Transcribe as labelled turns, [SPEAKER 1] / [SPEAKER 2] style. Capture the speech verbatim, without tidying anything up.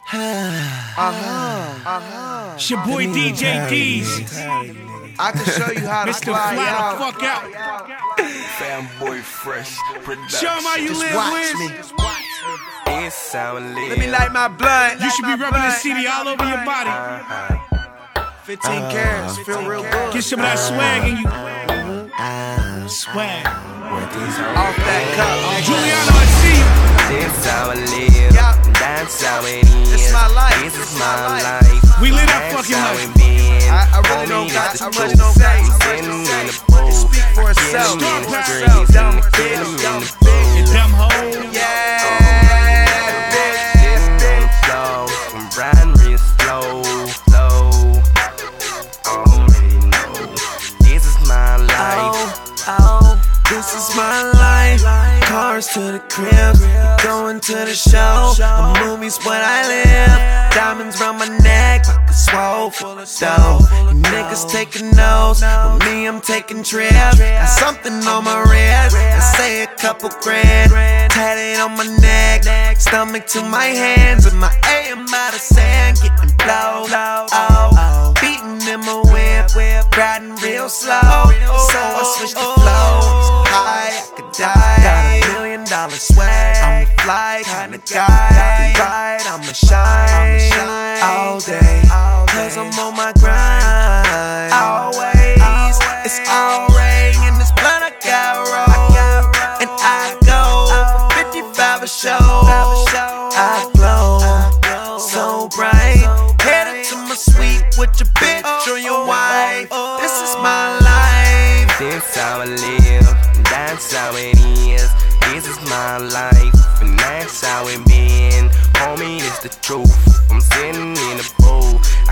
[SPEAKER 1] Uh-huh. Uh-huh.
[SPEAKER 2] It's your boy D J Keys.
[SPEAKER 1] I can show you how to
[SPEAKER 2] Mister
[SPEAKER 1] fly
[SPEAKER 2] Fly
[SPEAKER 1] out.
[SPEAKER 2] the fuck out.
[SPEAKER 3] Fanboy Fresh Production.
[SPEAKER 2] Show 'em how you
[SPEAKER 1] Just
[SPEAKER 2] live,
[SPEAKER 1] watch
[SPEAKER 2] Wiz.
[SPEAKER 1] me.
[SPEAKER 3] It's how I live.
[SPEAKER 1] Let me light my blunt.
[SPEAKER 2] You should be rubbing the C D all over your body.
[SPEAKER 1] fifteen carats, feel real good.
[SPEAKER 2] Get some of that swag in you. Swag.
[SPEAKER 1] Off that cup.
[SPEAKER 2] Juliano, I see you.
[SPEAKER 3] This how I live.
[SPEAKER 1] Yeah.
[SPEAKER 3] That's how it is.
[SPEAKER 1] It's my life.
[SPEAKER 3] This
[SPEAKER 1] It's
[SPEAKER 3] is
[SPEAKER 1] my
[SPEAKER 3] my
[SPEAKER 1] life.
[SPEAKER 3] life.
[SPEAKER 2] We live that
[SPEAKER 3] That's
[SPEAKER 2] fucking
[SPEAKER 3] how
[SPEAKER 2] life.
[SPEAKER 3] it been.
[SPEAKER 1] I, I really
[SPEAKER 3] Homie,
[SPEAKER 1] don't got
[SPEAKER 3] it's
[SPEAKER 1] too
[SPEAKER 3] the
[SPEAKER 1] much
[SPEAKER 3] truth.
[SPEAKER 1] to say.
[SPEAKER 3] Sitting in the
[SPEAKER 1] It
[SPEAKER 3] pool.
[SPEAKER 1] speak for
[SPEAKER 3] Get
[SPEAKER 1] itself.
[SPEAKER 3] 'em in the
[SPEAKER 2] Start
[SPEAKER 3] streets
[SPEAKER 1] Dumb
[SPEAKER 3] and get 'em
[SPEAKER 1] bitch,
[SPEAKER 3] in
[SPEAKER 1] dumb
[SPEAKER 3] the
[SPEAKER 1] bitch.
[SPEAKER 2] You
[SPEAKER 3] pool.
[SPEAKER 2] dumb hoe.
[SPEAKER 1] Yeah,
[SPEAKER 3] Sitting on the floor. I'm riding real slow, slow. Already know. This is my life.
[SPEAKER 4] Oh, this is my life. Cars to the crib, going to the show. The movies what I live. Diamonds round my neck, pockets swole full of dough. You niggas taking notes, with me I'm taking trips. Got something on my wrist, I say a couple grand. Tatted on my neck, stomach to my hands, and my A M out of sand, getting blow. Oh, beating in my whip, riding real slow. So I switched the flows. High, I could die. Got a million dollar swag. I'm a fly kinda guy. Right, I'ma shine all day. Cause I'm on my grind. Always, it's all rain. In this blunt I got roll. And I go for fifty-five a show. I glow so bright. Headed to my suite with your bitch or your wife. This is my life.
[SPEAKER 3] This how I live, that's how it is. This is my life, and that's how it been. Homie, it's the truth. I'm sitting in the pool,